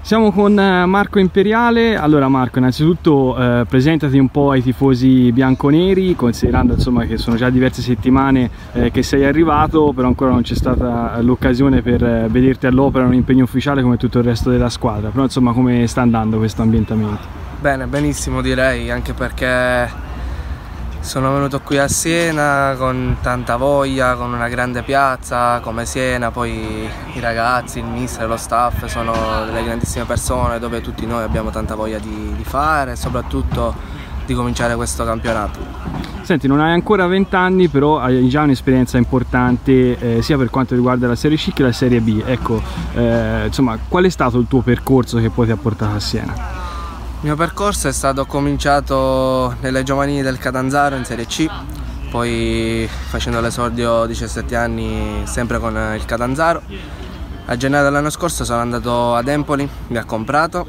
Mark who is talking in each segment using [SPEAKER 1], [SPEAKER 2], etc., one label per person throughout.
[SPEAKER 1] Siamo con Marco Imperiale. Allora Marco, innanzitutto presentati un po' ai tifosi bianconeri, considerando insomma che sono già diverse settimane che sei arrivato, però ancora non c'è stata l'occasione per vederti all'opera, un impegno ufficiale come tutto il resto della squadra, però insomma come sta andando questo ambientamento?
[SPEAKER 2] Bene, benissimo direi, anche perché sono venuto qui a Siena con tanta voglia, con una grande piazza come Siena, poi i ragazzi, il mister, lo staff sono delle grandissime persone dove tutti noi abbiamo tanta voglia di fare e soprattutto di cominciare questo campionato.
[SPEAKER 1] Senti, non hai ancora 20 anni, però hai già un'esperienza importante sia per quanto riguarda la Serie C che la Serie B. Ecco, insomma, qual è stato il tuo percorso che poi ti ha portato a Siena?
[SPEAKER 2] Il mio percorso è stato cominciato nelle giovanili del Catanzaro in Serie C, poi facendo l'esordio a 17 anni sempre con il Catanzaro. A gennaio dell'anno scorso sono andato ad Empoli, mi ha comprato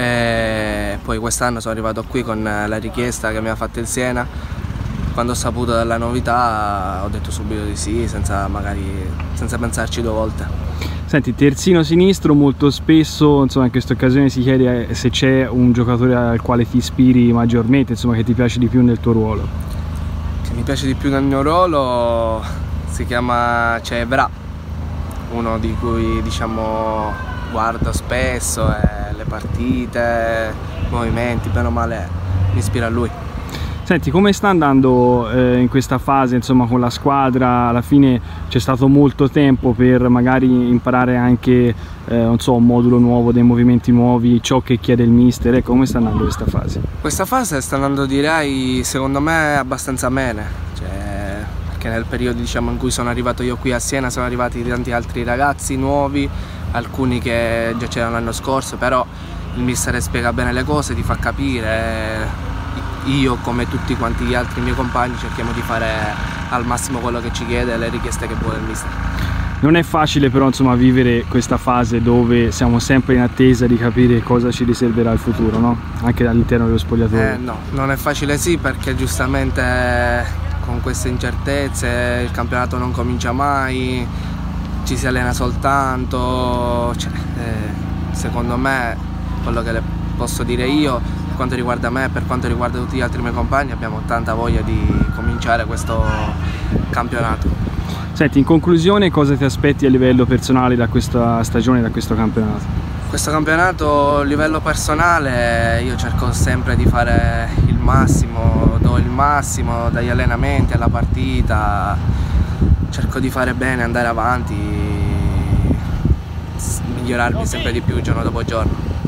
[SPEAKER 2] e poi quest'anno sono arrivato qui con la richiesta che mi ha fatto il Siena. Quando ho saputo della novità ho detto subito di sì, senza pensarci due volte.
[SPEAKER 1] Senti, terzino sinistro, molto spesso insomma, in questa occasione si chiede se c'è un giocatore al quale ti ispiri maggiormente, insomma, che ti piace di più nel tuo ruolo.
[SPEAKER 2] Che mi piace di più nel mio ruolo si chiama Evra, uno di cui diciamo guardo spesso le partite, i movimenti, bene o male mi ispira a lui.
[SPEAKER 1] Senti, come sta andando in questa fase insomma con la squadra? Alla fine c'è stato molto tempo per magari imparare anche non so, un modulo nuovo, dei movimenti nuovi, ciò che chiede il mister. Ecco, come sta andando questa fase?
[SPEAKER 2] Questa fase sta andando, direi, secondo me abbastanza bene, perché nel periodo diciamo in cui sono arrivato io qui a Siena sono arrivati tanti altri ragazzi nuovi, alcuni che già c'erano l'anno scorso, però il mister spiega bene le cose, ti fa capire. Io, come tutti quanti gli altri miei compagni, cerchiamo di fare al massimo quello che ci chiede e le richieste che vuole il mister.
[SPEAKER 1] Non è facile però insomma vivere questa fase dove siamo sempre in attesa di capire cosa ci riserverà il futuro, no? Anche all'interno dello spogliatoio.
[SPEAKER 2] No, non è facile sì, perché giustamente con queste incertezze il campionato non comincia mai, ci si allena soltanto, secondo me quello che le posso dire io, per quanto riguarda me e per quanto riguarda tutti gli altri miei compagni, abbiamo tanta voglia di cominciare questo campionato.
[SPEAKER 1] Senti, in conclusione, cosa ti aspetti a livello personale da questa stagione, da questo campionato?
[SPEAKER 2] Questo campionato a livello personale io cerco sempre di fare il massimo, do il massimo dagli allenamenti alla partita, cerco di fare bene, andare avanti, migliorarmi sempre di più giorno dopo giorno.